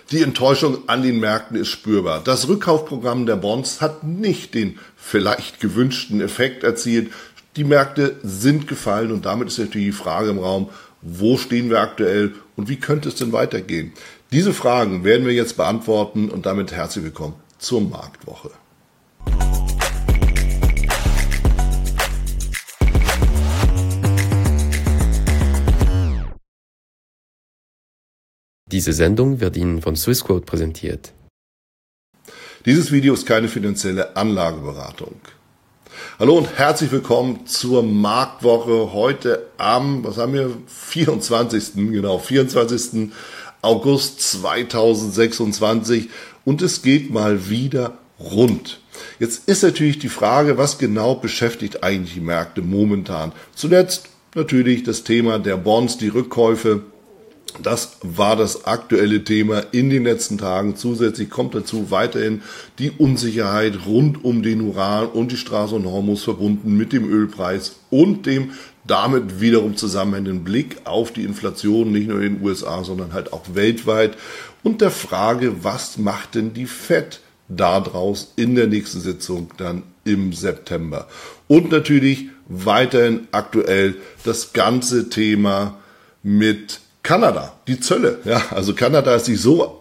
Die Enttäuschung an den Märkten ist spürbar. Das Rückkaufprogramm der Bonds hat nicht den vielleicht gewünschten Effekt erzielt. Die Märkte sind gefallen und damit ist natürlich die Frage im Raum, wo stehen wir aktuell und wie könnte es denn weitergehen? Diese Fragen werden wir jetzt beantworten und damit herzlich willkommen zur Marktwoche. Diese Sendung wird Ihnen von Swissquote präsentiert. Dieses Video ist keine finanzielle Anlageberatung. Hallo und herzlich willkommen zur Marktwoche heute am, 24. August 2026 und es geht mal wieder rund. Jetzt ist natürlich die Frage, was genau beschäftigt eigentlich die Märkte momentan? Zuletzt natürlich das Thema der Bonds, die Rückkäufe. Das war das aktuelle Thema in den letzten Tagen. Zusätzlich kommt dazu weiterhin die Unsicherheit rund um den Uran und die Straße und Hormuz verbunden mit dem Ölpreis und dem damit wiederum zusammenhängenden Blick auf die Inflation, nicht nur in den USA, sondern halt auch weltweit und der Frage, was macht denn die Fed daraus in der nächsten Sitzung dann im September? Und natürlich weiterhin aktuell das ganze Thema mit Kanada, die Zölle. Ja, also Kanada ist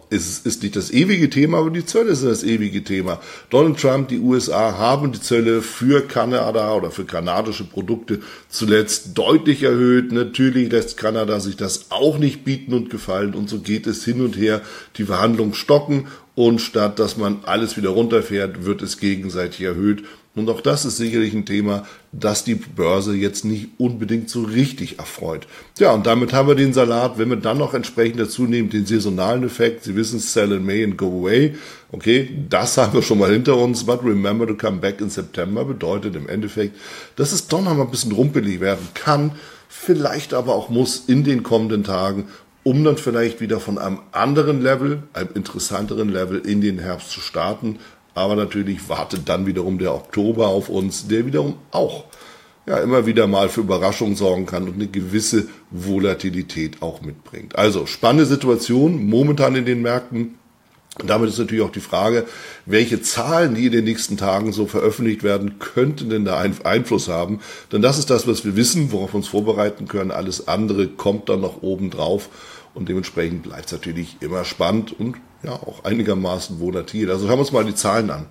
nicht das ewige Thema, aber die Zölle sind das ewige Thema. Donald Trump, die USA haben die Zölle für Kanada oder für kanadische Produkte zuletzt deutlich erhöht. Natürlich lässt Kanada sich das auch nicht bieten und gefallen und so geht es hin und her. Die Verhandlungen stocken und statt dass man alles wieder runterfährt, wird es gegenseitig erhöht. Und auch das ist sicherlich ein Thema, das die Börse jetzt nicht unbedingt so richtig erfreut. Ja, und damit haben wir den Salat. Wenn wir dann noch entsprechend dazu nehmen, den saisonalen Effekt, Sie wissen, sell in May and go away. Okay, das haben wir schon mal hinter uns. But remember to come back in September bedeutet im Endeffekt, dass es doch noch mal ein bisschen rumpelig werden kann, vielleicht aber auch muss in den kommenden Tagen, um dann vielleicht wieder von einem anderen Level, einem interessanteren Level in den Herbst zu starten. Aber natürlich wartet dann wiederum der Oktober auf uns, der wiederum auch immer wieder mal für Überraschungen sorgen kann und eine gewisse Volatilität auch mitbringt. Also spannende Situation momentan in den Märkten. Und damit ist natürlich auch die Frage, welche Zahlen, die in den nächsten Tagen so veröffentlicht werden, könnten denn da einen Einfluss haben? Denn das ist das, was wir wissen, worauf wir uns vorbereiten können. Alles andere kommt dann noch oben drauf. Und dementsprechend bleibt es natürlich immer spannend und ja auch einigermaßen volatil. Also schauen wir uns mal die Zahlen an.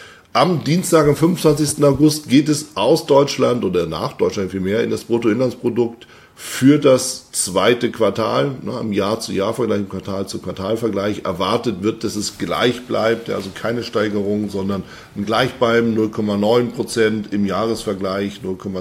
Am Dienstag, am 25. August geht es aus Deutschland oder nach Deutschland vielmehr in das Bruttoinlandsprodukt für das zweite Quartal. Im Jahr-zu-Jahr-Vergleich, im Quartal-zu-Quartal-Vergleich erwartet wird, dass es gleich bleibt, also keine Steigerung, sondern ein Gleichbleiben, 0,9% im Jahresvergleich,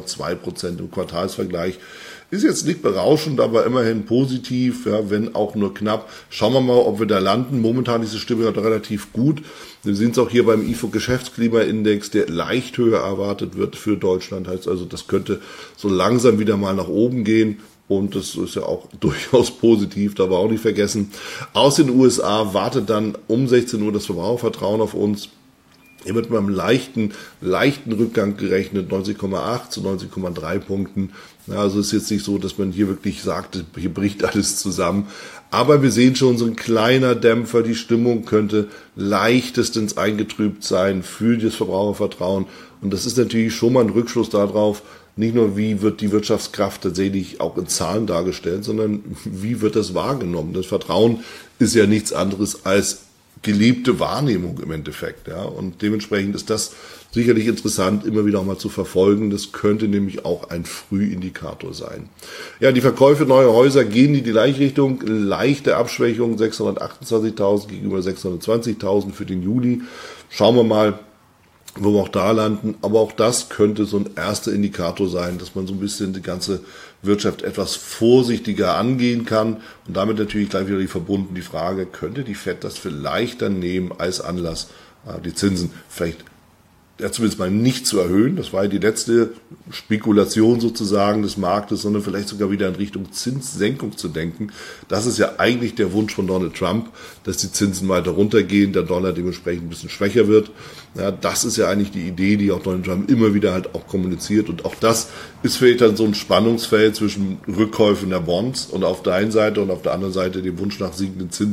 0,2% im Quartalsvergleich. Ist jetzt nicht berauschend, aber immerhin positiv, ja, wenn auch nur knapp. Schauen wir mal, ob wir da landen. Momentan ist die Stimmung relativ gut. Wir sehen es auch hier beim IFO Geschäftsklimaindex, der leicht höher erwartet wird für Deutschland. Heißt also, das könnte so langsam wieder mal nach oben gehen. Und das ist ja auch durchaus positiv, darf man auch nicht vergessen. Aus den USA wartet dann um 16 Uhr das Verbrauchervertrauen auf uns. Hier wird mit einem leichten Rückgang gerechnet, 90,8 zu 90,3 Punkten. Ja, also ist jetzt nicht so, dass man hier wirklich sagt, hier bricht alles zusammen. Aber wir sehen schon so ein kleiner Dämpfer. Die Stimmung könnte leichtestens eingetrübt sein für das Verbrauchervertrauen. Und das ist natürlich schon mal ein Rückschluss darauf, nicht nur wie wird die Wirtschaftskraft tatsächlich auch in Zahlen dargestellt, sondern wie wird das wahrgenommen. Das Vertrauen ist ja nichts anderes als gelebte Wahrnehmung im Endeffekt, ja, und dementsprechend ist das sicherlich interessant, immer wieder auch mal zu verfolgen. Das könnte nämlich auch ein Frühindikator sein. Ja, die Verkäufe neuer Häuser gehen in die gleiche Richtung, leichte Abschwächung, 628.000 gegenüber 620.000 für den Juli. Schauen wir mal, wo wir auch da landen, aber auch das könnte so ein erster Indikator sein, dass man so ein bisschen die ganze Wirtschaft etwas vorsichtiger angehen kann und damit natürlich gleich wieder verbunden die Frage, könnte die Fed das vielleicht dann nehmen als Anlass, die Zinsen vielleicht zumindest mal nicht zu erhöhen. Das war ja die letzte Spekulation sozusagen des Marktes, sondern vielleicht sogar wieder in Richtung Zinssenkung zu denken. Das ist ja eigentlich der Wunsch von Donald Trump, dass die Zinsen weiter runtergehen, der Dollar dementsprechend ein bisschen schwächer wird. Ja, das ist ja eigentlich die Idee, die auch Donald Trump immer wieder halt auch kommuniziert. Und auch das ist vielleicht dann so ein Spannungsfeld zwischen Rückkäufen der Bonds und auf der einen Seite und auf der anderen Seite dem Wunsch nach sinkenden Zinsen,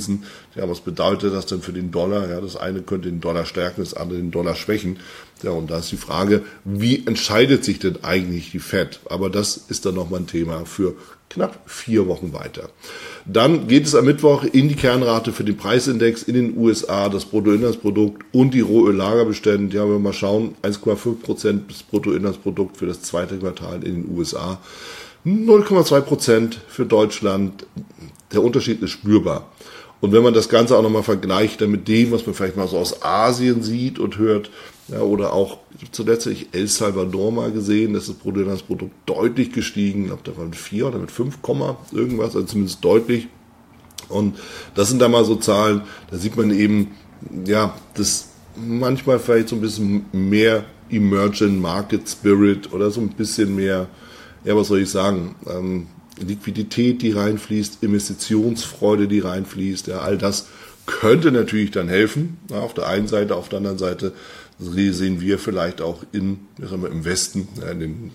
Ja, was bedeutet das denn für den Dollar? Ja, das eine könnte den Dollar stärken, das andere den Dollar schwächen. Ja, und da ist die Frage, wie entscheidet sich denn eigentlich die Fed? Aber das ist dann nochmal ein Thema für knapp 4 Wochen weiter. Dann geht es am Mittwoch in die Kernrate für den Preisindex in den USA, das Bruttoinlandsprodukt und die Rohöllagerbestände. Ja, wenn wir mal schauen, 1,5% des Bruttoinlandsprodukt für das zweite Quartal in den USA, 0,2% für Deutschland. Der Unterschied ist spürbar. Und wenn man das Ganze auch nochmal vergleicht dann mit dem, was man vielleicht mal so aus Asien sieht und hört, ja, oder auch zuletzt habe ich El Salvador mal gesehen, das ist das Bruttoinlandsprodukt deutlich gestiegen, ich glaube, da war mit 4 oder mit 5, irgendwas, also zumindest deutlich. Und das sind da mal so Zahlen, da sieht man eben, ja, das manchmal vielleicht so ein bisschen mehr Emerging Market Spirit oder so ein bisschen mehr, ja, was soll ich sagen, Liquidität, die reinfließt, Investitionsfreude, die reinfließt, ja, all das könnte natürlich dann helfen, ja, auf der einen Seite, auf der anderen Seite sehen wir vielleicht auch im Westen, ja,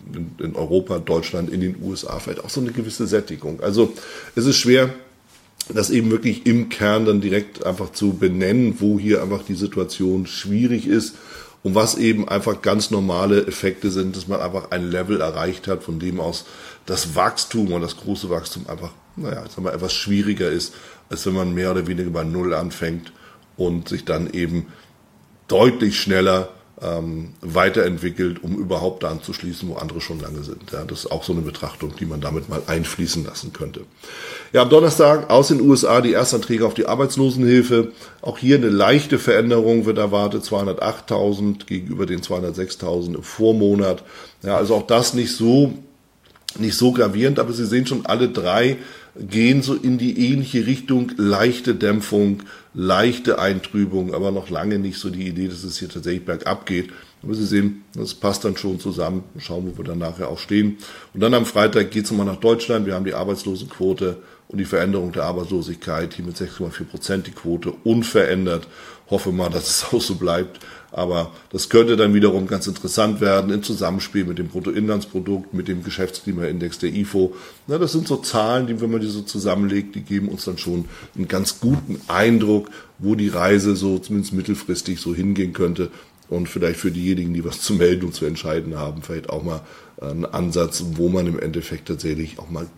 in Europa, Deutschland, in den USA vielleicht auch so eine gewisse Sättigung. Also es ist schwer, das eben wirklich im Kern dann direkt einfach zu benennen, wo hier einfach die Situation schwierig ist und was eben einfach ganz normale Effekte sind, dass man einfach ein Level erreicht hat, von dem aus das Wachstum und das große Wachstum einfach, etwas schwieriger ist, als wenn man mehr oder weniger bei Null anfängt und sich dann eben deutlich schneller weiterentwickelt, um überhaupt da anzuschließen, wo andere schon lange sind. Ja, das ist auch so eine Betrachtung, die man damit mal einfließen lassen könnte. Ja, am Donnerstag aus den USA die Erstanträge auf die Arbeitslosenhilfe. Auch hier eine leichte Veränderung wird erwartet, 208.000 gegenüber den 206.000 im Vormonat. Ja, also auch das nicht so gravierend, aber Sie sehen schon, alle drei gehen so in die ähnliche Richtung, leichte Dämpfung, leichte Eintrübung, aber noch lange nicht so die Idee, dass es hier tatsächlich bergab geht. Aber Sie sehen, das passt dann schon zusammen. Schauen, wo wir dann nachher auch stehen. Und dann am Freitag geht es nochmal nach Deutschland. Wir haben die Arbeitslosenquote und die Veränderung der Arbeitslosigkeit. Hier mit 6,4% die Quote unverändert. Hoffe mal, dass es auch so bleibt. Aber das könnte dann wiederum ganz interessant werden im Zusammenspiel mit dem Bruttoinlandsprodukt, mit dem Geschäftsklimaindex der IFO. Na, das sind so Zahlen, die, wenn man die so zusammenlegt, die geben uns dann schon einen ganz guten Eindruck, wo die Reise so zumindest mittelfristig so hingehen könnte. Und vielleicht für diejenigen, die was zu melden und zu entscheiden haben, vielleicht auch mal einen Ansatz, wo man im Endeffekt tatsächlich auch mal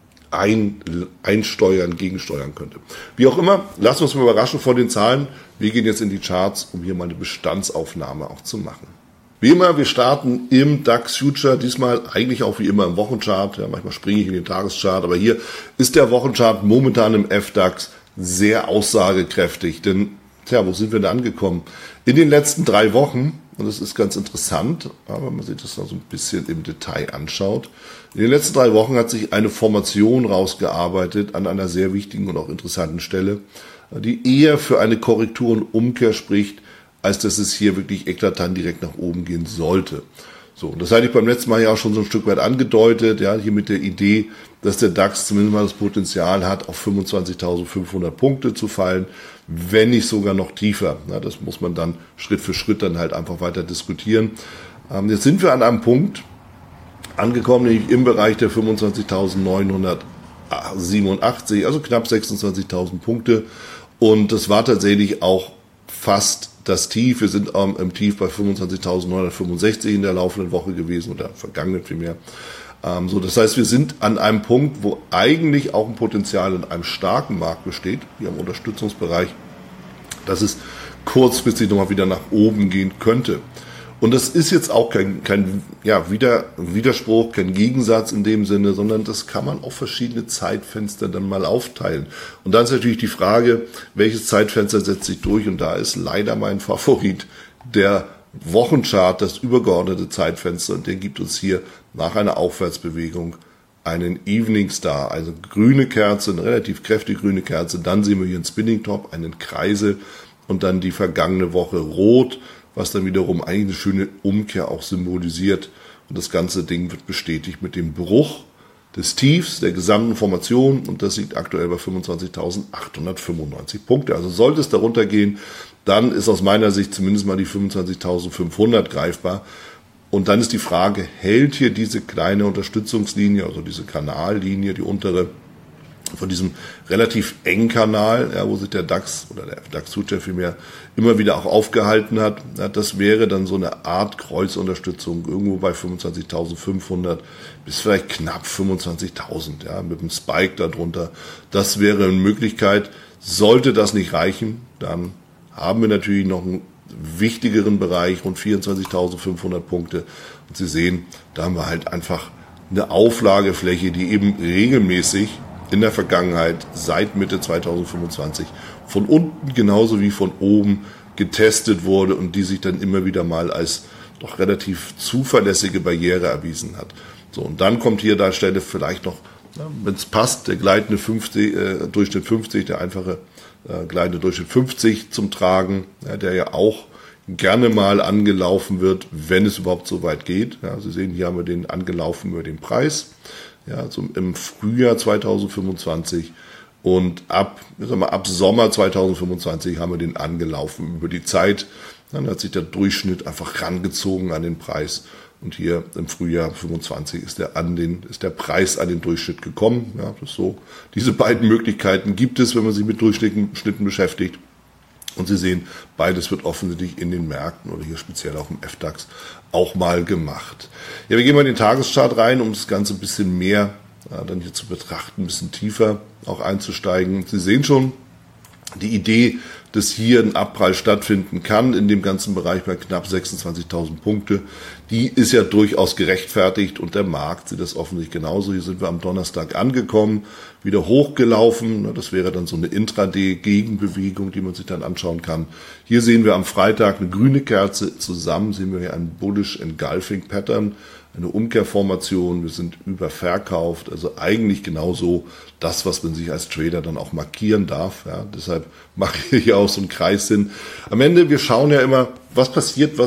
gegensteuern könnte. Wie auch immer, lassen wir uns mal überraschen von den Zahlen. Wir gehen jetzt in die Charts, um hier mal eine Bestandsaufnahme auch zu machen. Wie immer, wir starten im DAX Future, diesmal eigentlich auch wie immer im Wochenchart. Ja, manchmal springe ich in den Tageschart, aber hier ist der Wochenchart momentan im FDAX sehr aussagekräftig. Denn, wo sind wir denn angekommen? In den letzten 3 Wochen, und das ist ganz interessant, aber man sich das noch so ein bisschen im Detail anschaut. In den letzten 3 Wochen hat sich eine Formation rausgearbeitet an einer sehr wichtigen und auch interessanten Stelle, die eher für eine Korrektur und Umkehr spricht, als dass es hier wirklich eklatant direkt nach oben gehen sollte. So, das hatte ich beim letzten Mal ja auch schon so ein Stück weit angedeutet, ja, hier mit der Idee, dass der DAX zumindest mal das Potenzial hat, auf 25.500 Punkte zu fallen, wenn nicht sogar noch tiefer. Ja, das muss man dann Schritt für Schritt dann halt einfach weiter diskutieren. Jetzt sind wir an einem Punkt angekommen, nämlich im Bereich der 25.987, also knapp 26.000 Punkte. Und das war tatsächlich auch fast das Tief. Wir sind im Tief bei 25.965 in der laufenden Woche gewesen oder vergangenen vielmehr. Das heißt, wir sind an einem Punkt, wo eigentlich auch ein Potenzial in einem starken Markt besteht, hier im Unterstützungsbereich, dass es kurzfristig nochmal wieder nach oben gehen könnte. Und das ist jetzt auch kein Widerspruch, kein Gegensatz in dem Sinne, sondern das kann man auf verschiedene Zeitfenster dann mal aufteilen. Und dann ist natürlich die Frage, welches Zeitfenster setzt sich durch? Und da ist leider mein Favorit der Wochenchart, das übergeordnete Zeitfenster. Und der gibt uns hier nach einer Aufwärtsbewegung einen Evening Star, also grüne Kerze, eine relativ kräftige grüne Kerze. Dann sehen wir hier einen Spinning Top, einen Kreisel und dann die vergangene Woche rot, was dann wiederum eigentlich eine schöne Umkehr auch symbolisiert. Und das ganze Ding wird bestätigt mit dem Bruch des Tiefs der gesamten Formation. Und das liegt aktuell bei 25.895 Punkte. Also sollte es darunter gehen, dann ist aus meiner Sicht zumindest mal die 25.500 greifbar. Und dann ist die Frage, hält hier diese kleine Unterstützungslinie, also diese Kanallinie, die untere, von diesem relativ engen Kanal, ja, wo sich der DAX oder der DAX-Future vielmehr immer wieder auch aufgehalten hat. Ja, das wäre dann so eine Art Kreuzunterstützung irgendwo bei 25.500 bis vielleicht knapp 25.000, ja, mit einem Spike darunter. Das wäre eine Möglichkeit. Sollte das nicht reichen, dann haben wir natürlich noch einen wichtigeren Bereich, rund 24.500 Punkte. Und Sie sehen, da haben wir halt einfach eine Auflagefläche, die eben regelmäßig in der Vergangenheit seit Mitte 2025 von unten genauso wie von oben getestet wurde und die sich dann immer wieder mal als doch relativ zuverlässige Barriere erwiesen hat. So, und dann kommt hier da Stelle vielleicht noch, wenn es passt, der gleitende Durchschnitt 50, der einfache gleitende Durchschnitt 50 zum Tragen, ja, der ja auch gerne mal angelaufen wird, wenn es überhaupt so weit geht. Ja, Sie sehen, hier haben wir den angelaufen über den Preis. Ja, also im Frühjahr 2025 und ab Sommer 2025 haben wir den angelaufen über die Zeit. Dann hat sich der Durchschnitt einfach rangezogen an den Preis. Und hier im Frühjahr 25 ist der Preis an den Durchschnitt gekommen. Ja, das ist so. Diese beiden Möglichkeiten gibt es, wenn man sich mit Durchschnitten beschäftigt. Und Sie sehen, beides wird offensichtlich in den Märkten oder hier speziell auch im FDAX auch mal gemacht. Ja, wir gehen mal in den Tageschart rein, um das Ganze ein bisschen mehr dann hier zu betrachten, ein bisschen tiefer auch einzusteigen. Sie sehen schon, die Idee, dass hier ein Abprall stattfinden kann in dem ganzen Bereich bei knapp 26.000 Punkte, die ist ja durchaus gerechtfertigt und der Markt sieht das offensichtlich genauso. Hier sind wir am Donnerstag angekommen, wieder hochgelaufen. Das wäre dann so eine Intraday-Gegenbewegung, die man sich dann anschauen kann. Hier sehen wir am Freitag eine grüne Kerze. Zusammen sehen wir hier ein Bullish Engulfing Pattern, eine Umkehrformation. Wir sind überverkauft, also eigentlich genauso das, was man sich als Trader dann auch markieren darf. Ja, deshalb mache ich hier auch so einen Kreis hin. Am Ende, wir schauen ja immer, was passiert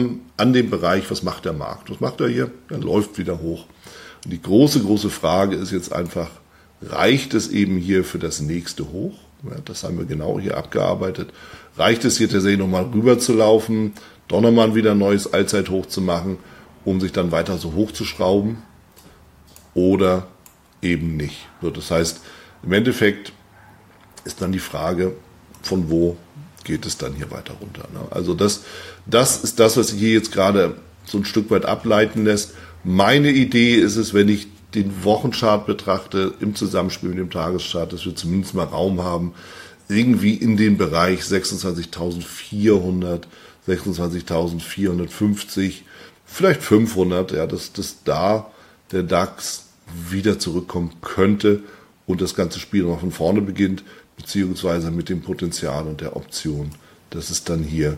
an dem Bereich, was macht der Markt? Was macht er hier? Er läuft wieder hoch. Und die große Frage ist jetzt einfach, reicht es eben hier für das nächste Hoch? Ja, das haben wir genau hier abgearbeitet. Reicht es hier tatsächlich nochmal rüber zu laufen, doch nochmal wieder ein neues Allzeithoch zu machen, um sich dann weiter so hoch zu schrauben oder eben nicht. So, das heißt, im Endeffekt ist dann die Frage, von wo geht es dann hier weiter runter. Ne? Also das ist das, was sich hier jetzt gerade so ein Stück weit ableiten lässt. Meine Idee ist es, wenn ich den Wochenchart betrachte, im Zusammenspiel mit dem Tageschart, dass wir zumindest mal Raum haben, irgendwie in den Bereich 26.400, 26.450, vielleicht 500, ja, dass da der DAX wieder zurückkommen könnte und das ganze Spiel noch von vorne beginnt, beziehungsweise mit dem Potenzial und der Option, dass es dann hier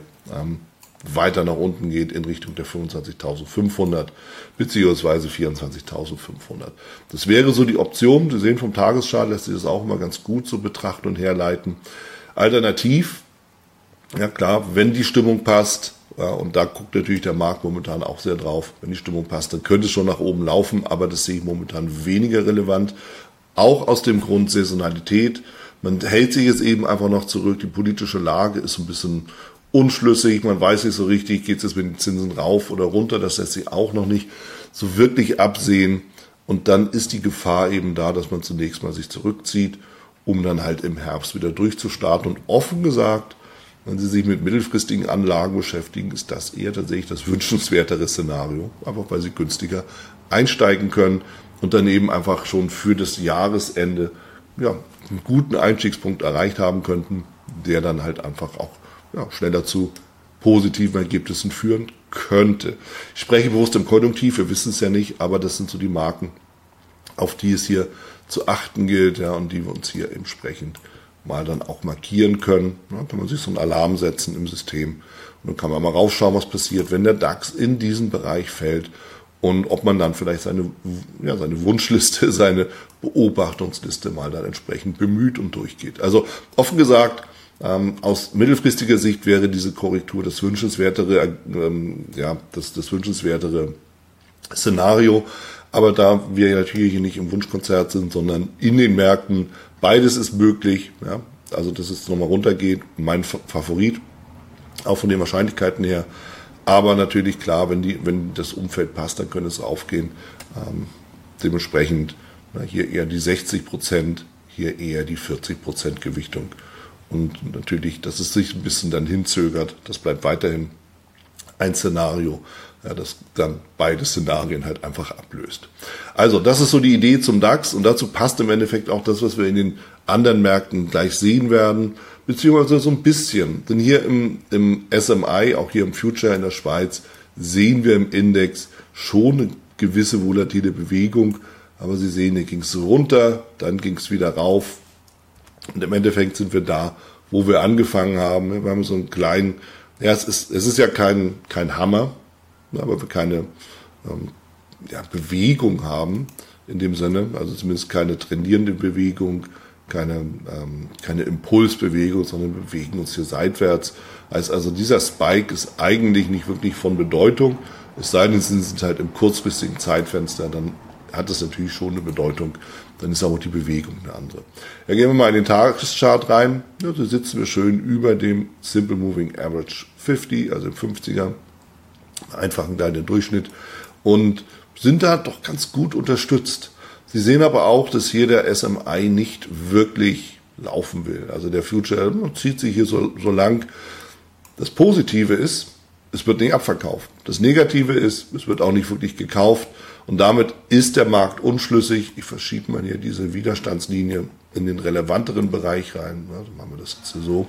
weiter nach unten geht in Richtung der 25.500 beziehungsweise 24.500. Das wäre so die Option. Sie sehen, vom Tageschart lässt sich das auch immer ganz gut so betrachten und herleiten. Alternativ, ja klar, wenn die Stimmung passt, ja, und da guckt natürlich der Markt momentan auch sehr drauf, wenn die Stimmung passt, dann könnte es schon nach oben laufen, aber das sehe ich momentan weniger relevant. Auch aus dem Grund Saisonalität. Man hält sich jetzt eben einfach noch zurück. Die politische Lage ist ein bisschen unschlüssig. Man weiß nicht so richtig, geht es jetzt mit den Zinsen rauf oder runter. Das lässt sich auch noch nicht so wirklich absehen. Und dann ist die Gefahr eben da, dass man zunächst mal sich zurückzieht, um dann halt im Herbst wieder durchzustarten. Und offen gesagt, wenn Sie sich mit mittelfristigen Anlagen beschäftigen, ist das eher tatsächlich das wünschenswertere Szenario. Einfach weil Sie günstiger einsteigen können und dann eben einfach schon für das Jahresende ja, einen guten Einstiegspunkt erreicht haben könnten, der dann halt einfach auch schneller zu positiven Ergebnissen führen könnte. Ich spreche bewusst im Konjunktiv, wir wissen es ja nicht, aber das sind so die Marken, auf die es hier zu achten gilt, ja, und die wir uns hier entsprechend mal dann auch markieren können. Ja, kann man sich so einen Alarm setzen im System und dann kann man mal raufschauen, was passiert, wenn der DAX in diesen Bereich fällt und ob man dann vielleicht seine Wunschliste, seine Beobachtungsliste mal dann entsprechend bemüht und durchgeht. Also offen gesagt, aus mittelfristiger Sicht wäre diese Korrektur das wünschenswertere, das wünschenswertere Szenario. Aber da wir natürlich hier nicht im Wunschkonzert sind, sondern in den Märkten, beides ist möglich. Ja, also dass es nochmal runtergeht, mein Favorit, auch von den Wahrscheinlichkeiten her. Aber natürlich klar, wenn das Umfeld passt, dann könnte es aufgehen. Dementsprechend hier eher die 60%, hier eher die 40% Gewichtung. Und natürlich, dass es sich ein bisschen dann hinzögert, das bleibt weiterhin ein Szenario, ja, das dann beide Szenarien halt einfach ablöst. Also das ist so die Idee zum DAX und dazu passt im Endeffekt auch das, was wir in den anderen Märkten gleich sehen werden, beziehungsweise so ein bisschen. Denn hier im SMI, auch hier im Future in der Schweiz, sehen wir im Index schon eine gewisse volatile Bewegung, aber Sie sehen, hier ging es runter, dann ging es wieder rauf und im Endeffekt sind wir da, wo wir angefangen haben. Wir haben so einen kleinen, ja, es ist ja kein Hammer, aber wir keine Bewegung haben in dem Sinne, also zumindest keine trainierende Bewegung, keine Impulsbewegung, sondern wir bewegen uns hier seitwärts. Also dieser Spike ist eigentlich nicht wirklich von Bedeutung, es sei denn, sie sind halt im kurzfristigen Zeitfenster, dann hat das natürlich schon eine Bedeutung, dann ist auch die Bewegung eine andere. Ja, gehen wir mal in den Tageschart rein, ja, da sitzen wir schön über dem Simple Moving Average 50, also im 50er, einfach ein kleiner Durchschnitt und sind da doch ganz gut unterstützt. Sie sehen aber auch, dass hier der SMI nicht wirklich laufen will. Also der Future zieht sich hier so lang. Das Positive ist, es wird nicht abverkauft. Das Negative ist, es wird auch nicht wirklich gekauft. Und damit ist der Markt unschlüssig. Ich verschiebe mal hier diese Widerstandslinie in den relevanteren Bereich rein. Also machen wir das jetzt so.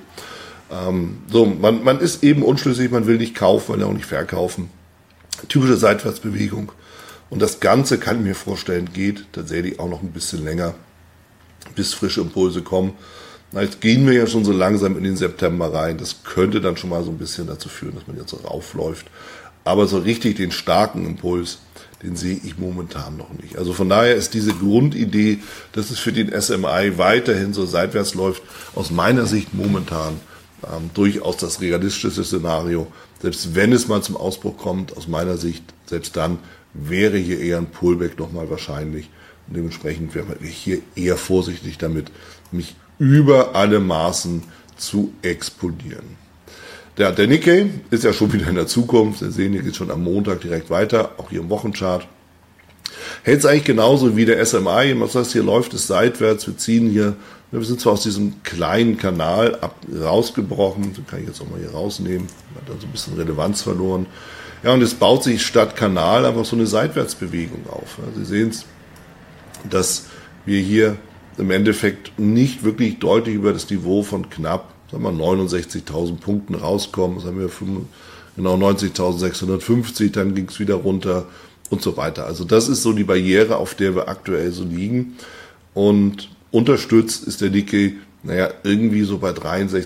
Man ist eben unschlüssig, man will nicht kaufen, man will auch nicht verkaufen. Typische Seitwärtsbewegung. Und das Ganze, kann ich mir vorstellen, geht tatsächlich auch noch ein bisschen länger, bis frische Impulse kommen. Na, jetzt gehen wir ja schon so langsam in den September rein. Das könnte dann schon mal so ein bisschen dazu führen, dass man jetzt so raufläuft. Aber so richtig den starken Impuls, den sehe ich momentan noch nicht. Also von daher ist diese Grundidee, dass es für den SMI weiterhin so seitwärts läuft, aus meiner Sicht momentan durchaus das realistische Szenario. Selbst wenn es mal zum Ausbruch kommt, aus meiner Sicht, selbst dann wäre hier eher ein Pullback nochmal wahrscheinlich. Und dementsprechend wäre man hier eher vorsichtig damit, mich über alle Maßen zu explodieren. Der Nikkei ist ja schon wieder in der Zukunft. Sie sehen, hier geht es schon am Montag direkt weiter, auch hier im Wochenchart. Hält es eigentlich genauso wie der SMI. Was heißt, hier läuft es seitwärts. Wir ziehen hier, wir sind zwar aus diesem kleinen Kanal rausgebrochen, den kann ich jetzt auch mal hier rausnehmen, hat dann so ein bisschen Relevanz verloren. Ja, und es baut sich statt Kanal einfach so eine Seitwärtsbewegung auf. Sie sehen es, dass wir hier im Endeffekt nicht wirklich deutlich über das Niveau von knapp 69.000 Punkten rauskommen. Das haben wir genau 90.650, dann ging es wieder runter und so weiter. Also das ist so die Barriere, auf der wir aktuell so liegen. Und unterstützt ist der Nikkei, irgendwie so bei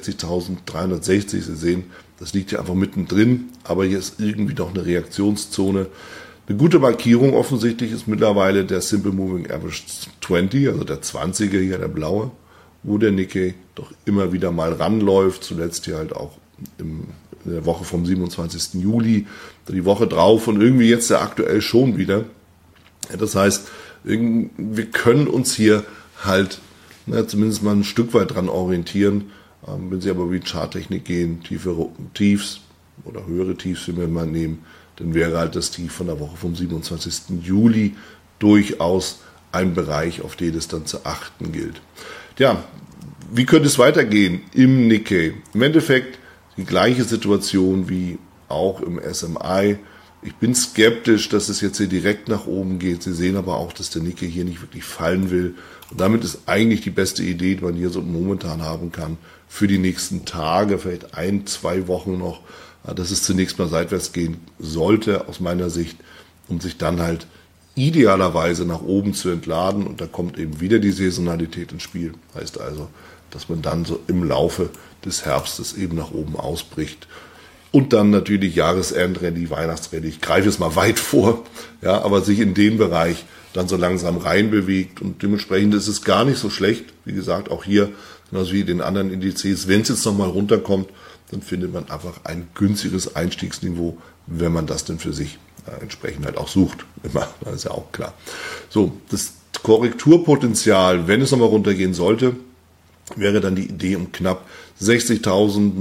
63.360. Sie sehen, das liegt hier einfach mittendrin, aber hier ist irgendwie doch eine Reaktionszone. Eine gute Markierung offensichtlich ist mittlerweile der Simple Moving Average 20, also der 20er hier, der blaue, wo der Nikkei doch immer wieder mal ranläuft, zuletzt hier halt auch in der Woche vom 27. Juli, die Woche drauf und irgendwie jetzt ja aktuell schon wieder. Das heißt, wir können uns hier halt zumindest mal ein Stück weit dran orientieren. Wenn Sie aber über die Charttechnik gehen, tiefere Tiefs oder höhere Tiefs, wenn wir mal nehmen, dann wäre halt das Tief von der Woche vom 27. Juli durchaus ein Bereich, auf den es dann zu achten gilt. Ja, wie könnte es weitergehen im Nikkei? Im Endeffekt die gleiche Situation wie auch im SMI. Ich bin skeptisch, dass es jetzt hier direkt nach oben geht. Sie sehen aber auch, dass der Nikkei hier nicht wirklich fallen will. Und damit ist eigentlich die beste Idee, die man hier so momentan haben kann, für die nächsten Tage, vielleicht 1-2 Wochen noch, dass es zunächst mal seitwärts gehen sollte, aus meiner Sicht, um sich dann halt idealerweise nach oben zu entladen. Und da kommt eben wieder die Saisonalität ins Spiel. Heißt also, dass man dann so im Laufe des Herbstes eben nach oben ausbricht. Und dann natürlich Jahresendrallye, Weihnachtsrallye. Ich greife es mal weit vor, ja, aber sich in den Bereich dann so langsam reinbewegt. Und dementsprechend ist es gar nicht so schlecht. Wie gesagt, auch hier, genauso wie den anderen Indizes, wenn es jetzt nochmal runterkommt, dann findet man einfach ein günstiges Einstiegsniveau, wenn man das denn für sich entsprechend halt auch sucht. Immer, das ist ja auch klar. So, das Korrekturpotenzial, wenn es nochmal runtergehen sollte, wäre dann die Idee um knapp 60.000,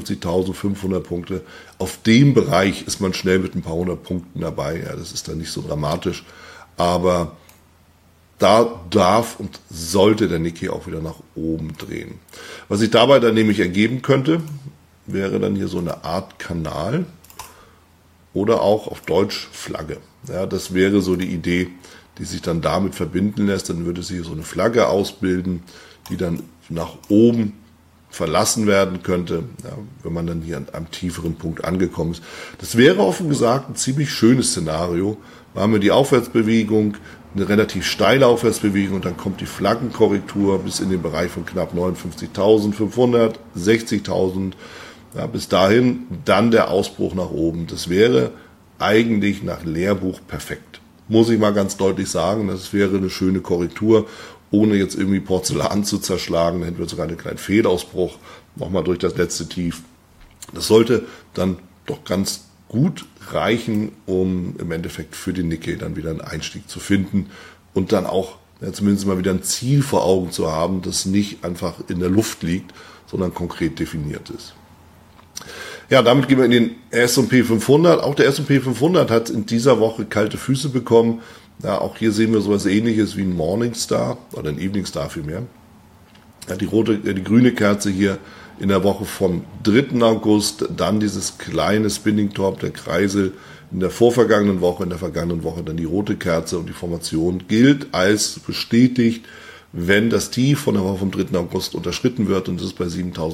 59.500 Punkte. Auf dem Bereich ist man schnell mit ein paar hundert Punkten dabei. Ja, das ist dann nicht so dramatisch. Aber da darf und sollte der Nikkei auch wieder nach oben drehen. Was sich dabei dann nämlich ergeben könnte, wäre dann hier so eine Art Kanal oder auch auf Deutsch Flagge. Ja, das wäre so die Idee, die sich dann damit verbinden lässt. Dann würde sich so eine Flagge ausbilden, die dann nach oben verlassen werden könnte, ja, wenn man dann hier an einem tieferen Punkt angekommen ist. Das wäre offen gesagt ein ziemlich schönes Szenario. Da haben wir die Aufwärtsbewegung, eine relativ steile Aufwärtsbewegung und dann kommt die Flaggenkorrektur bis in den Bereich von knapp 59.500, 60.000. Ja, bis dahin dann der Ausbruch nach oben. Das wäre eigentlich nach Lehrbuch perfekt. Muss ich mal ganz deutlich sagen, das wäre eine schöne Korrektur, ohne jetzt irgendwie Porzellan zu zerschlagen. Dann hätten wir sogar einen kleinen Fehlausbruch, nochmal durch das letzte Tief. Das sollte dann doch ganz gut reichen, um im Endeffekt für den Nikkei dann wieder einen Einstieg zu finden und dann auch zumindest mal wieder ein Ziel vor Augen zu haben, das nicht einfach in der Luft liegt, sondern konkret definiert ist. Ja, damit gehen wir in den S&P 500. Auch der S&P 500 hat in dieser Woche kalte Füße bekommen. Ja, auch hier sehen wir sowas Ähnliches wie ein Morningstar oder ein Evening Star vielmehr. Ja, die grüne Kerze hier in der Woche vom 3. August, dann dieses kleine Spinning Top, der Kreisel in der vorvergangenen Woche, in der vergangenen Woche dann die rote Kerze und die Formation gilt als bestätigt, wenn das Tief von der Woche vom 3. August unterschritten wird, und das ist bei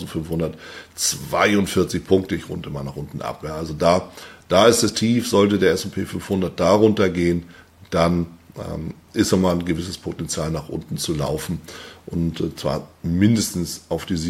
7.542 Punkte, ich runde mal nach unten ab. Ja, also da ist das Tief, sollte der S&P 500 da runtergehen, dann ist nochmal ein gewisses Potenzial nach unten zu laufen und zwar mindestens auf die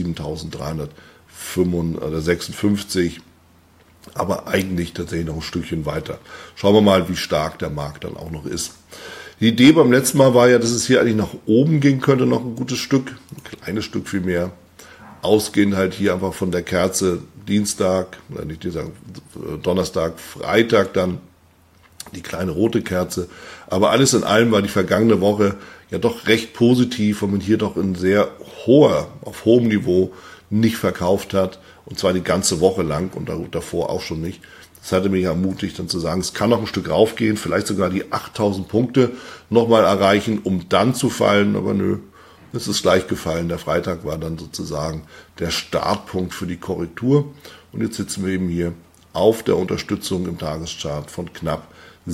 7.356, aber eigentlich tatsächlich noch ein Stückchen weiter. Schauen wir mal, wie stark der Markt dann auch noch ist. Die Idee beim letzten Mal war ja, dass es hier eigentlich nach oben gehen könnte, noch ein gutes Stück, ein kleines Stück vielmehr. Ausgehend halt hier einfach von der Kerze Dienstag, oder nicht Dienstag, Donnerstag, Freitag dann die kleine rote Kerze. Aber alles in allem war die vergangene Woche ja doch recht positiv, weil man hier doch in sehr auf hohem Niveau nicht verkauft hat. Und zwar die ganze Woche lang und davor auch schon nicht. Das hatte mich ermutigt, dann zu sagen, es kann noch ein Stück raufgehen, vielleicht sogar die 8.000 Punkte nochmal erreichen, um dann zu fallen. Aber nö, es ist gleich gefallen. Der Freitag war dann sozusagen der Startpunkt für die Korrektur. Und jetzt sitzen wir eben hier auf der Unterstützung im Tageschart von knapp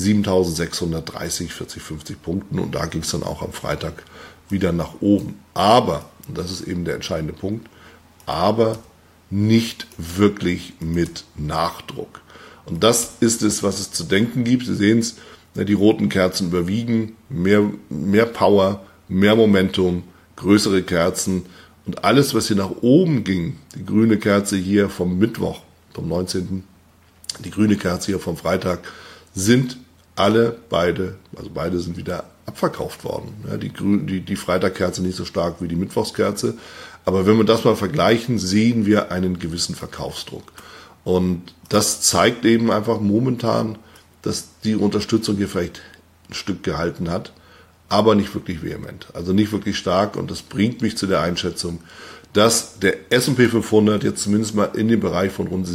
7.630, 50 Punkten. Und da ging es dann auch am Freitag wieder nach oben. Aber, und das ist eben der entscheidende Punkt, aber nicht wirklich mit Nachdruck. Und das ist es, was es zu denken gibt. Sie sehen es, die roten Kerzen überwiegen, mehr Power, mehr Momentum, größere Kerzen und alles, was hier nach oben ging, die grüne Kerze hier vom Mittwoch, vom 19., die grüne Kerze hier vom Freitag, sind beide sind wieder abverkauft worden. Ja, die Freitagkerze nicht so stark wie die Mittwochskerze, aber wenn wir das mal vergleichen, sehen wir einen gewissen Verkaufsdruck. Und das zeigt eben einfach momentan, dass die Unterstützung hier vielleicht ein Stück gehalten hat, aber nicht wirklich vehement, also nicht wirklich stark. Und das bringt mich zu der Einschätzung, dass der S&P 500 jetzt zumindest mal in den Bereich von rund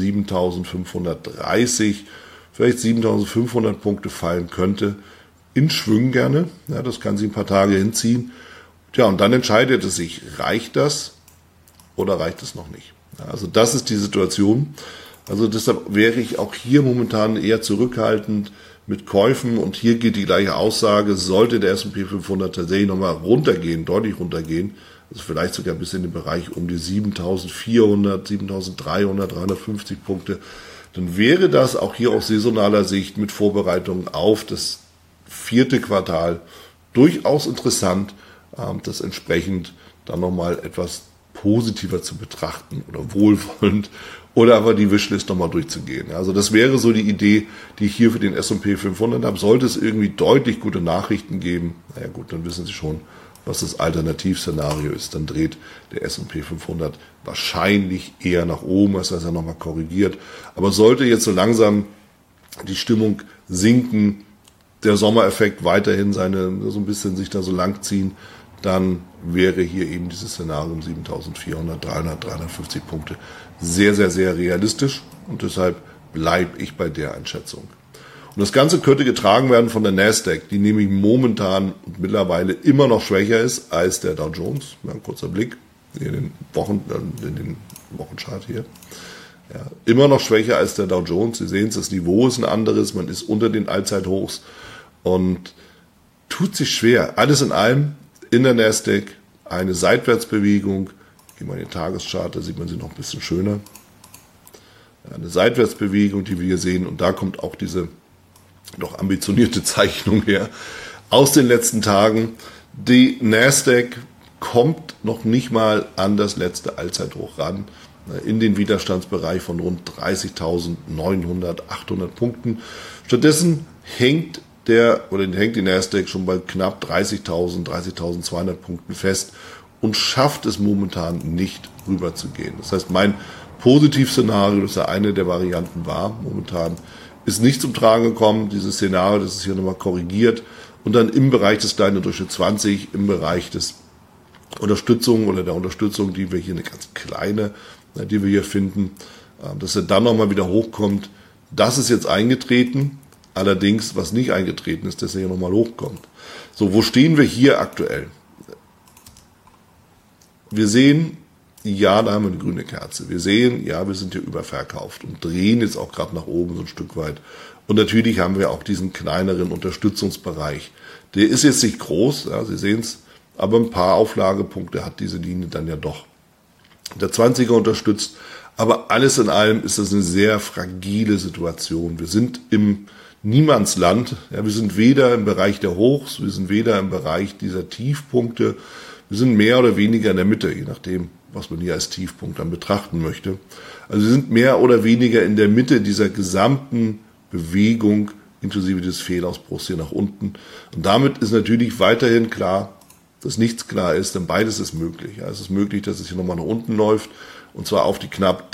7.530, vielleicht 7.500 Punkte fallen könnte, in Schwüngen gerne. Ja, das kann sich ein paar Tage hinziehen. Tja, und dann entscheidet es sich, reicht das oder reicht es noch nicht? Ja, also das ist die Situation. Also deshalb wäre ich auch hier momentan eher zurückhaltend mit Käufen. Und hier geht die gleiche Aussage, sollte der S&P 500 tatsächlich nochmal runtergehen, deutlich runtergehen, also vielleicht sogar bis in den Bereich um die 7.400, 7.300, 350 Punkte, dann wäre das auch hier aus saisonaler Sicht mit Vorbereitungen auf das 4. Quartal durchaus interessant, das entsprechend dann nochmal etwas positiver zu betrachten oder wohlwollend oder aber die Wishlist nochmal durchzugehen. Also das wäre so die Idee, die ich hier für den S&P 500 habe. Sollte es irgendwie deutlich gute Nachrichten geben, naja gut, dann wissen Sie schon, was das Alternativszenario ist. Dann dreht der S&P 500 wahrscheinlich eher nach oben, als dass er nochmal korrigiert. Aber sollte jetzt so langsam die Stimmung sinken, der Sommereffekt weiterhin so ein bisschen sich da so lang ziehen, dann wäre hier eben dieses Szenario um 7.400, 300, 350 Punkte sehr, sehr, sehr realistisch und deshalb bleibe ich bei der Einschätzung. Und das Ganze könnte getragen werden von der Nasdaq, die nämlich momentan und mittlerweile immer noch schwächer ist als der Dow Jones. Ja, kurzer Blick in den Wochenchart hier. Ja, immer noch schwächer als der Dow Jones. Sie sehen es, das Niveau ist ein anderes, man ist unter den Allzeithochs und tut sich schwer. Alles in allem in der Nasdaq eine Seitwärtsbewegung. Gehen wir in den Tageschart, da sieht man sie noch ein bisschen schöner. Eine Seitwärtsbewegung, die wir hier sehen, und da kommt auch diese doch ambitionierte Zeichnung her aus den letzten Tagen. Die Nasdaq kommt noch nicht mal an das letzte Allzeithoch ran, in den Widerstandsbereich von rund 30.900, 800 Punkten. Stattdessen hängt die Nasdaq schon bei knapp 30.000, 30.200 Punkten fest und schafft es momentan nicht rüber zu gehen. Das heißt, mein Positivszenario, das ja eine der Varianten war, momentan ist nicht zum Tragen gekommen. Dieses Szenario, das ist hier nochmal korrigiert und dann im Bereich des kleinen Durchschnitt 20, im Bereich des Unterstützung oder der Unterstützung, die wir hier eine ganz kleine, die wir hier finden, dass er dann nochmal wieder hochkommt. Das ist jetzt eingetreten. Allerdings, was nicht eingetreten ist, dass er hier nochmal hochkommt. So, wo stehen wir hier aktuell? Wir sehen, ja, da haben wir eine grüne Kerze. Wir sehen, ja, wir sind hier überverkauft und drehen jetzt auch gerade nach oben so ein Stück weit. Und natürlich haben wir auch diesen kleineren Unterstützungsbereich. Der ist jetzt nicht groß, ja, Sie sehen es, aber ein paar Auflagepunkte hat diese Linie dann ja doch. Der 20er unterstützt, aber alles in allem ist das eine sehr fragile Situation. Wir sind im Niemandsland. Ja, wir sind weder im Bereich der Hochs, wir sind weder im Bereich dieser Tiefpunkte. Wir sind mehr oder weniger in der Mitte, je nachdem, was man hier als Tiefpunkt dann betrachten möchte. Also wir sind mehr oder weniger in der Mitte dieser gesamten Bewegung, inklusive des Fehlausbruchs hier nach unten. Und damit ist natürlich weiterhin klar, dass nichts klar ist, denn beides ist möglich. Ja, es ist möglich, dass es hier nochmal nach unten läuft, und zwar auf die knapp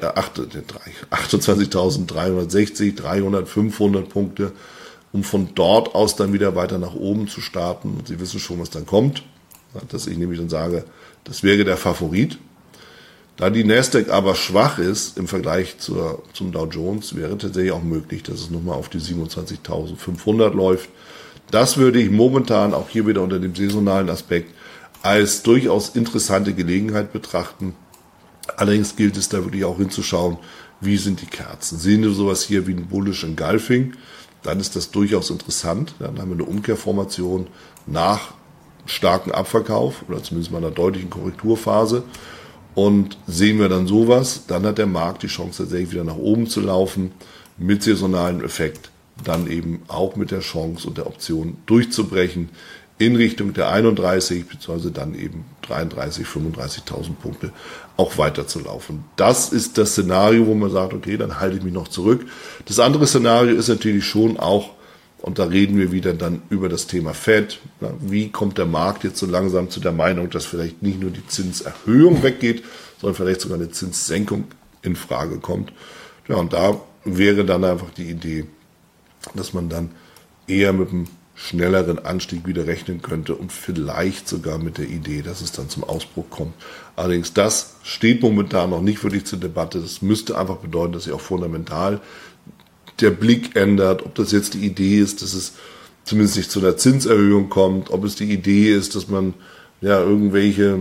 28.360, 300, 500 Punkte, um von dort aus dann wieder weiter nach oben zu starten. Und Sie wissen schon, was dann kommt, dass ich nämlich dann sage, das wäre der Favorit. Da die Nasdaq aber schwach ist im Vergleich zum Dow Jones, wäre tatsächlich auch möglich, dass es nochmal auf die 27.500 läuft. Das würde ich momentan auch hier wieder unter dem saisonalen Aspekt als durchaus interessante Gelegenheit betrachten. Allerdings gilt es da wirklich auch hinzuschauen, wie sind die Kerzen. Sehen wir sowas hier wie ein Bullish Engulfing, dann ist das durchaus interessant. Dann haben wir eine Umkehrformation nach starken Abverkauf oder zumindest mal einer deutlichen Korrekturphase. Und sehen wir dann sowas, dann hat der Markt die Chance tatsächlich wieder nach oben zu laufen, mit saisonalem Effekt, dann eben auch mit der Chance und der Option durchzubrechen in Richtung der 31 bzw. dann eben 33, 35.000 Punkte auch weiterzulaufen. Das ist das Szenario, wo man sagt, okay, dann halte ich mich noch zurück. Das andere Szenario ist natürlich schon auch, und da reden wir wieder dann über das Thema Fed. Wie kommt der Markt jetzt so langsam zu der Meinung, dass vielleicht nicht nur die Zinserhöhung weggeht, sondern vielleicht sogar eine Zinssenkung in Frage kommt. Ja, und da wäre dann einfach die Idee, dass man dann eher mit einem schnelleren Anstieg wieder rechnen könnte und vielleicht sogar mit der Idee, dass es dann zum Ausbruch kommt. Allerdings das steht momentan noch nicht wirklich zur Debatte. Das müsste einfach bedeuten, dass sich auch fundamental der Blick ändert, ob das jetzt die Idee ist, dass es zumindest nicht zu einer Zinserhöhung kommt, ob es die Idee ist, dass man ja irgend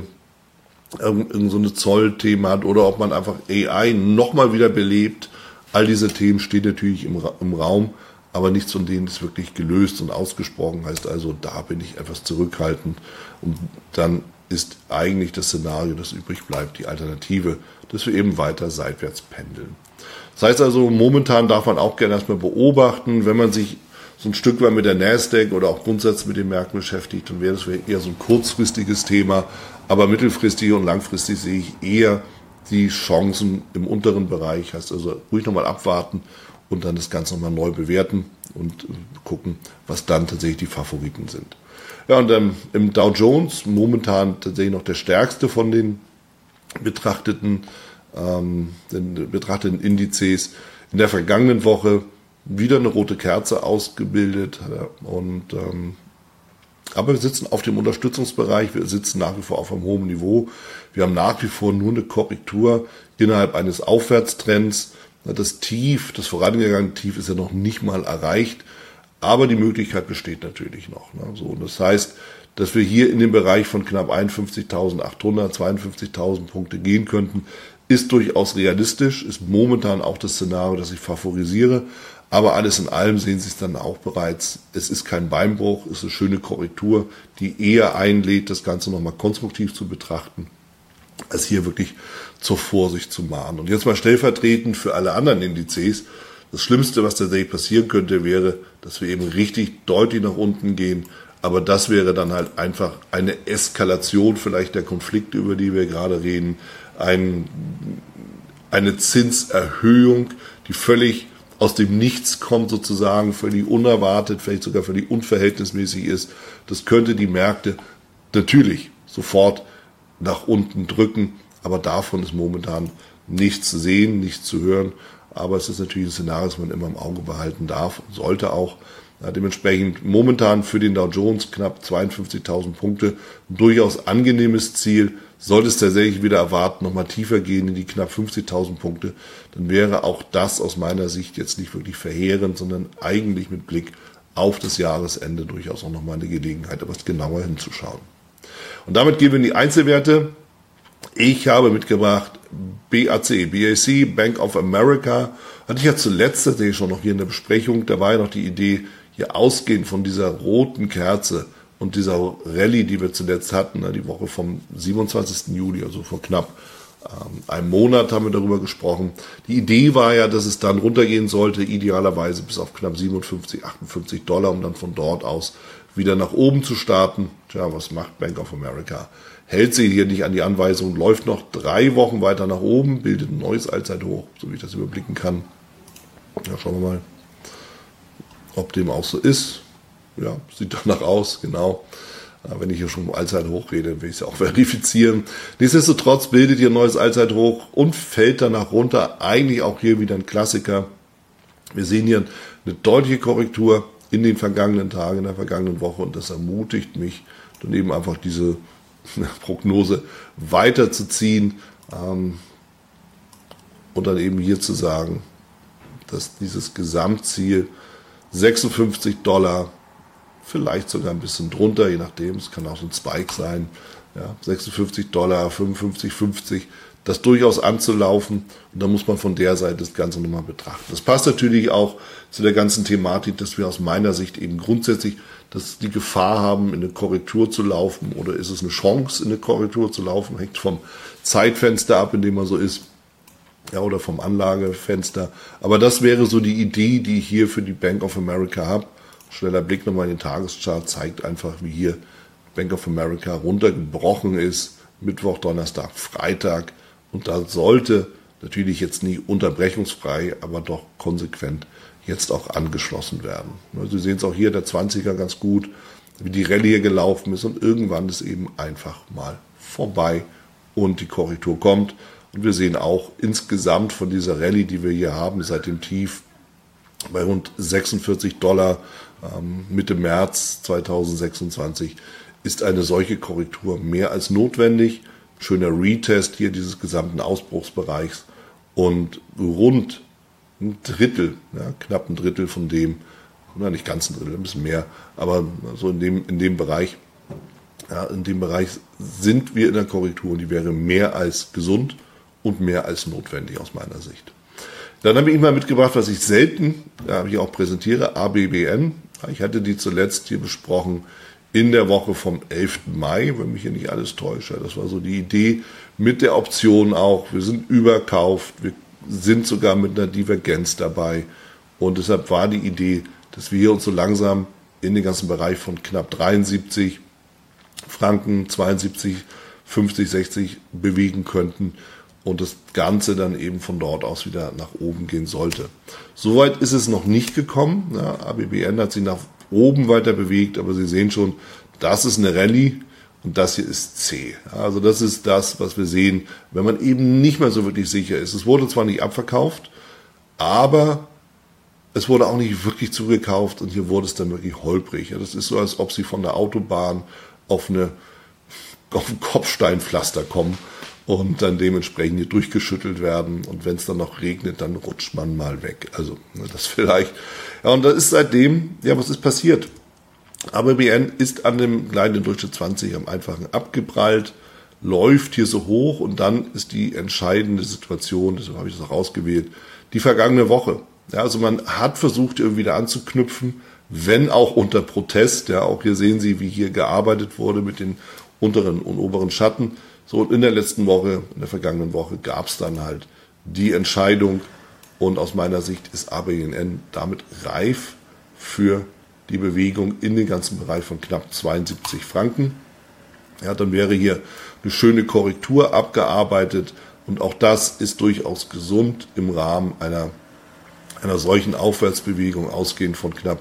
so eine Zollthemen hat oder ob man einfach AI nochmal wieder belebt. All diese Themen stehen natürlich im Raum, aber nichts von denen ist wirklich gelöst und ausgesprochen. Heißt also, da bin ich etwas zurückhaltend und dann ist eigentlich das Szenario, das übrig bleibt, die Alternative, dass wir eben weiter seitwärts pendeln. Das heißt also, momentan darf man auch gerne erstmal beobachten, wenn man sich so ein Stück weit mit der Nasdaq oder auch grundsätzlich mit den Märkten beschäftigt, dann wäre das eher so ein kurzfristiges Thema, aber mittelfristig und langfristig sehe ich eher die Chancen im unteren Bereich. Heißt also, ruhig nochmal abwarten und dann das Ganze nochmal neu bewerten und gucken, was dann tatsächlich die Favoriten sind. Ja, und im Dow Jones momentan tatsächlich noch der stärkste von den betrachteten Indizes. In der vergangenen Woche wieder eine rote Kerze ausgebildet aber wir sitzen auf dem Unterstützungsbereich, wir sitzen nach wie vor auf einem hohen Niveau. Wir haben nach wie vor nur eine Korrektur innerhalb eines Aufwärtstrends. Das Tief, das vorangegangene Tief ist ja noch nicht mal erreicht, aber die Möglichkeit besteht natürlich noch. So, und das heißt, dass wir hier in den Bereich von knapp 51.800, 52.000 Punkte gehen könnten, ist durchaus realistisch, ist momentan auch das Szenario, das ich favorisiere. Aber alles in allem sehen Sie es dann auch bereits. Es ist kein Beinbruch, es ist eine schöne Korrektur, die eher einlädt, das Ganze nochmal konstruktiv zu betrachten, als hier wirklich zur Vorsicht zu mahnen. Und jetzt mal stellvertretend für alle anderen Indizes. Das Schlimmste, was tatsächlich passieren könnte, wäre, dass wir eben richtig deutlich nach unten gehen. Aber das wäre dann halt einfach eine Eskalation vielleicht der Konflikte, über die wir gerade reden. Eine Zinserhöhung, die völlig aus dem Nichts kommt sozusagen, völlig unerwartet, vielleicht sogar völlig unverhältnismäßig ist. Das könnte die Märkte natürlich sofort nach unten drücken, aber davon ist momentan nichts zu sehen, nichts zu hören. Aber es ist natürlich ein Szenario, das man immer im Auge behalten darf und sollte auch. Ja, dementsprechend momentan für den Dow Jones knapp 52.000 Punkte, ein durchaus angenehmes Ziel. Sollte es tatsächlich wieder erwarten, nochmal tiefer gehen in die knapp 50.000 Punkte, dann wäre auch das aus meiner Sicht jetzt nicht wirklich verheerend, sondern eigentlich mit Blick auf das Jahresende durchaus auch nochmal eine Gelegenheit, etwas genauer hinzuschauen. Und damit gehen wir in die Einzelwerte. Ich habe mitgebracht BAC, Bank of America. Hatte ich ja zuletzt, das sehe ich schon noch hier in der Besprechung, da war ja noch die Idee, hier ausgehend von dieser roten Kerze und dieser Rallye, die wir zuletzt hatten, die Woche vom 27. Juli, also vor knapp einem Monat haben wir darüber gesprochen. Die Idee war ja, dass es dann runtergehen sollte, idealerweise bis auf knapp 57, 58 $, um dann von dort aus wieder nach oben zu starten. Tja, was macht Bank of America? Hält sie hier nicht an die Anweisung, läuft noch 3 Wochen weiter nach oben, bildet ein neues Allzeithoch, so wie ich das überblicken kann. Ja, schauen wir mal, ob dem auch so ist. Ja, sieht danach aus, genau. Wenn ich hier schon um Allzeithoch rede, will ich es ja auch verifizieren. Nichtsdestotrotz bildet hier ein neues Allzeithoch und fällt danach runter. Eigentlich auch hier wieder ein Klassiker. Wir sehen hier eine deutliche Korrektur in den vergangenen Tagen, in der vergangenen Woche, und das ermutigt mich, dann eben einfach diese Prognose weiterzuziehen und dann eben hier zu sagen, dass dieses Gesamtziel 56 $, vielleicht sogar ein bisschen drunter, je nachdem, es kann auch so ein Spike sein, ja, 56 $, 55,50, das durchaus anzulaufen, und da muss man von der Seite das Ganze nochmal betrachten. Das passt natürlich auch zu der ganzen Thematik, dass wir aus meiner Sicht eben grundsätzlich die Gefahr haben, in eine Korrektur zu laufen, oder ist es eine Chance, in eine Korrektur zu laufen, hängt vom Zeitfenster ab, in dem man so ist, ja, oder vom Anlagefenster. Aber das wäre so die Idee, die ich hier für die Bank of America habe. Schneller Blick nochmal in den Tageschart zeigt einfach, wie hier Bank of America runtergebrochen ist. Mittwoch, Donnerstag, Freitag. Und da sollte natürlich jetzt nie unterbrechungsfrei, aber doch konsequent jetzt auch angeschlossen werden. Sie sehen es auch hier, der 20er ganz gut, wie die Rallye hier gelaufen ist, und irgendwann ist eben einfach mal vorbei und die Korrektur kommt. Und wir sehen auch insgesamt von dieser Rallye, die wir hier haben, seit dem Tief bei rund 46 $, Mitte März 2026, ist eine solche Korrektur mehr als notwendig. Schöner Retest hier dieses gesamten Ausbruchsbereichs, und rund ein Drittel, ja, knapp ein Drittel von dem, na, nicht ganz ein Drittel, ein bisschen mehr, aber so in dem Bereich, ja, in dem Bereich sind wir in der Korrektur, und die wäre mehr als gesund und mehr als notwendig aus meiner Sicht. Dann habe ich mal mitgebracht, was ich selten, habe ich auch präsentiere, ABBN. Ich hatte die zuletzt hier besprochen in der Woche vom 11. Mai, wenn mich hier nicht alles täuscht. Das war so die Idee mit der Option auch. Wir sind überkauft, wir sind sogar mit einer Divergenz dabei. Und deshalb war die Idee, dass wir hier uns so langsam in den ganzen Bereich von knapp 73 Franken, 72, 50, 60 bewegen könnten. Und das Ganze dann eben von dort aus wieder nach oben gehen sollte. Soweit ist es noch nicht gekommen. Ja, ABBN hat sich nach oben weiter bewegt, aber Sie sehen schon, das ist eine Rallye und das hier ist C. Also das ist das, was wir sehen, wenn man eben nicht mehr so wirklich sicher ist. Es wurde zwar nicht abverkauft, aber es wurde auch nicht wirklich zugekauft, und hier wurde es dann wirklich holprig. Ja, das ist so, als ob Sie von der Autobahn auf ein Kopfsteinpflaster kommen und dann dementsprechend hier durchgeschüttelt werden. Und wenn es dann noch regnet, dann rutscht man mal weg. Also das vielleicht. Ja, und da ist seitdem, ja, was ist passiert? ABBN ist an dem kleinen Durchschnitt 20 am einfachen abgeprallt, läuft hier so hoch und dann ist die entscheidende Situation, deshalb habe ich das auch ausgewählt, die vergangene Woche. Ja, also man hat versucht, irgendwie da anzuknüpfen, wenn auch unter Protest. Ja, auch hier sehen Sie, wie hier gearbeitet wurde mit den unteren und oberen Schatten. So, und in der letzten Woche, in der vergangenen Woche, gab es dann halt die Entscheidung. Und aus meiner Sicht ist ABN damit reif für die Bewegung in den ganzen Bereich von knapp 72 Franken. Ja, dann wäre hier eine schöne Korrektur abgearbeitet. Und auch das ist durchaus gesund im Rahmen einer solchen Aufwärtsbewegung, ausgehend von knapp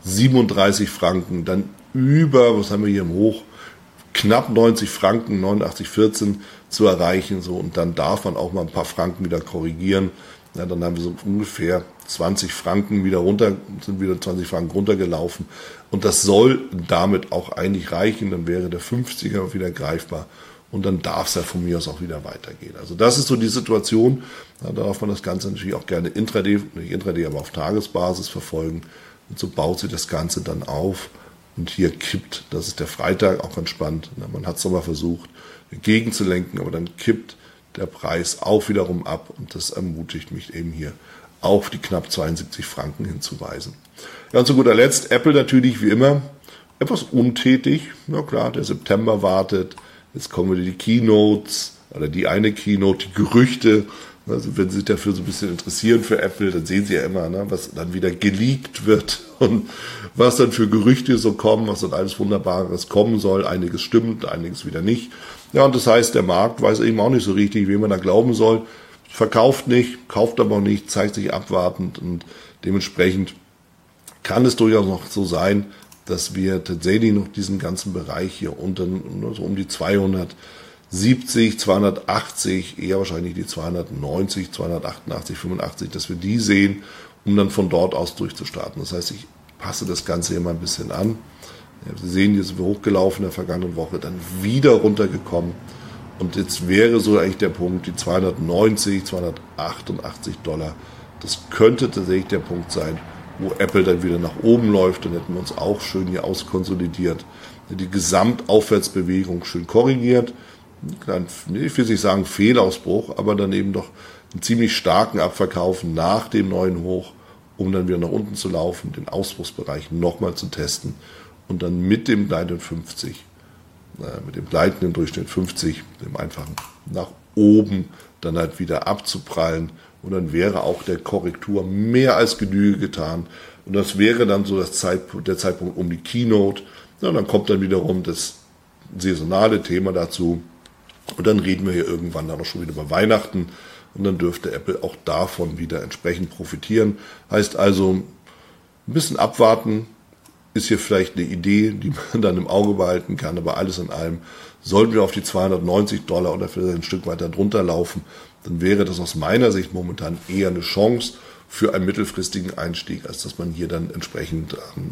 37 Franken, dann über, was haben wir hier im Hoch, knapp 90 Franken, 89,14 zu erreichen. So, und dann darf man auch mal ein paar Franken wieder korrigieren. Ja, dann haben wir so ungefähr 20 Franken wieder runter, sind wieder 20 Franken runtergelaufen. Und das soll damit auch eigentlich reichen. Dann wäre der 50er wieder greifbar. Und dann darf es ja von mir aus auch wieder weitergehen. Also das ist so die Situation. Da darf man das Ganze natürlich auch gerne intraday, nicht intraday, aber auf Tagesbasis verfolgen. Und so baut sich das Ganze dann auf. Und hier kippt, das ist der Freitag, auch ganz spannend. Man hat es nochmal versucht, gegenzulenken, aber dann kippt der Preis auch wiederum ab. Und das ermutigt mich eben hier auf die knapp 72 Franken hinzuweisen. Ja, und zu guter Letzt, Apple natürlich wie immer etwas untätig. Na klar, der September wartet. Jetzt kommen wieder die Keynotes oder die eine Keynote, die Gerüchte. Also wenn Sie sich dafür so ein bisschen interessieren für Apple, dann sehen Sie ja immer, was dann wieder geleakt wird und was dann für Gerüchte so kommen, was dann alles Wunderbares kommen soll. Einiges stimmt, einiges wieder nicht. Ja, und das heißt, der Markt weiß eben auch nicht so richtig, wem man da glauben soll. Verkauft nicht, kauft aber auch nicht, zeigt sich abwartend und dementsprechend kann es durchaus noch so sein, dass wir tatsächlich noch diesen ganzen Bereich hier unten, so um die 270, 280, eher wahrscheinlich die 290, 288, 85, dass wir die sehen, um dann von dort aus durchzustarten. Das heißt, ich passe das Ganze hier mal ein bisschen an. Ja, Sie sehen, hier sind wir hochgelaufen in der vergangenen Woche, dann wieder runtergekommen. Und jetzt wäre so eigentlich der Punkt, die 290, 288 $. Das könnte tatsächlich der Punkt sein, wo Apple dann wieder nach oben läuft. Dann hätten wir uns auch schön hier auskonsolidiert. Die Gesamtaufwärtsbewegung schön korrigiert. Ich will nicht sagen Fehlausbruch, aber dann eben doch einen ziemlich starken Abverkauf nach dem neuen Hoch, um dann wieder nach unten zu laufen, den Ausbruchsbereich nochmal zu testen und dann mit dem gleitenden 50, mit dem gleitenden Durchschnitt 50, dem einfachen nach oben dann halt wieder abzuprallen. Und dann wäre auch der Korrektur mehr als Genüge getan. Und das wäre dann so der Zeitpunkt um die Keynote. Ja, und dann kommt dann wiederum das saisonale Thema dazu. Und dann reden wir hier irgendwann dann auch schon wieder über Weihnachten. Und dann dürfte Apple auch davon wieder entsprechend profitieren. Heißt also, ein bisschen abwarten ist hier vielleicht eine Idee, die man dann im Auge behalten kann. Aber alles in allem sollten wir auf die 290 $ oder vielleicht ein Stück weiter drunter laufen, dann wäre das aus meiner Sicht momentan eher eine Chance für einen mittelfristigen Einstieg, als dass man hier dann entsprechend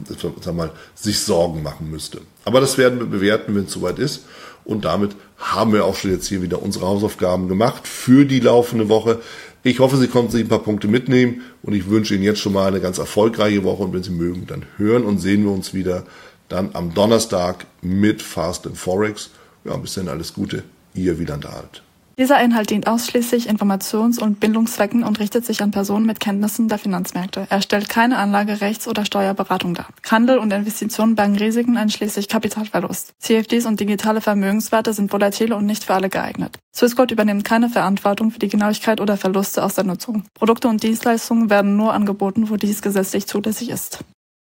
sich Sorgen machen müsste. Aber das werden wir bewerten, wenn es soweit ist. Und damit haben wir auch schon jetzt hier wieder unsere Hausaufgaben gemacht für die laufende Woche. Ich hoffe, Sie konnten sich ein paar Punkte mitnehmen und ich wünsche Ihnen jetzt schon mal eine ganz erfolgreiche Woche. Und wenn Sie mögen, dann hören und sehen wir uns wieder dann am Donnerstag mit Fast and Forex. Ja, bis dann alles Gute. Ihr Wieland Alt. Dieser Inhalt dient ausschließlich Informations- und Bildungszwecken und richtet sich an Personen mit Kenntnissen der Finanzmärkte. Er stellt keine Anlage-, Rechts- oder Steuerberatung dar. Handel und Investitionen bergen Risiken einschließlich Kapitalverlust. CFDs und digitale Vermögenswerte sind volatile und nicht für alle geeignet. Swissquote übernimmt keine Verantwortung für die Genauigkeit oder Verluste aus der Nutzung. Produkte und Dienstleistungen werden nur angeboten, wo dies gesetzlich zulässig ist.